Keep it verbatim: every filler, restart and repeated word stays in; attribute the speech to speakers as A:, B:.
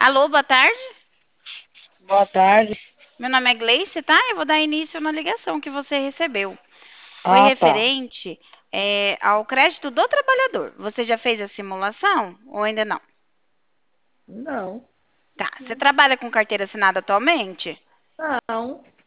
A: Alô, boa tarde.
B: Boa tarde.
A: Meu nome é Gleice, tá? Eu vou dar início na ligação que você recebeu. Foi
B: Ah, tá.
A: referente, é, ao crédito do trabalhador. Você já fez a simulação ou ainda não?
B: Não,
A: Tá. Você trabalha com carteira assinada atualmente?
B: não.